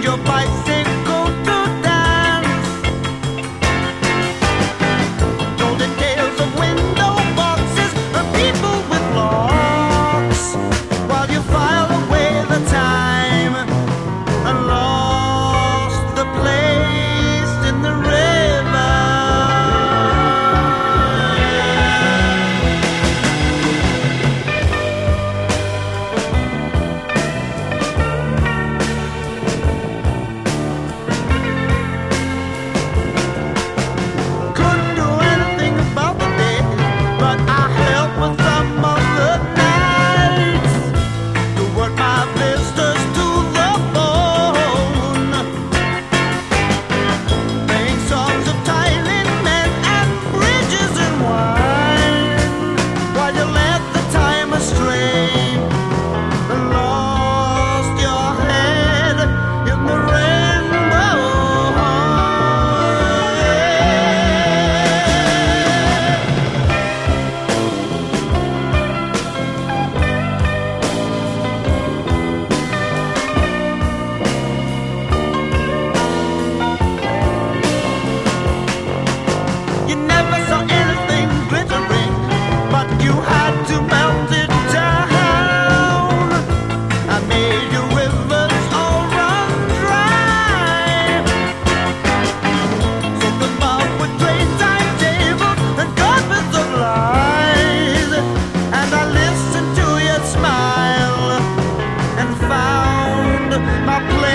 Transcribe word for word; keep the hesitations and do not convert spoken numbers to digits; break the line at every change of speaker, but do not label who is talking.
your bicycle to dance. Told the tales of window boxes and people with locks, while you file away the time and lost the place in the river. Couldn't do anything about the day, but I helped with some of the nights to work my blisters to the bone, playing songs of tiling men and bridges and wine, while you let the time astray and lost your head in the rainbow. You never saw anything glittering, but you had to melt it down. I made your rivers all run dry, soaked them up with trade timetables and carpets of lies, and I listened to your smile and found my place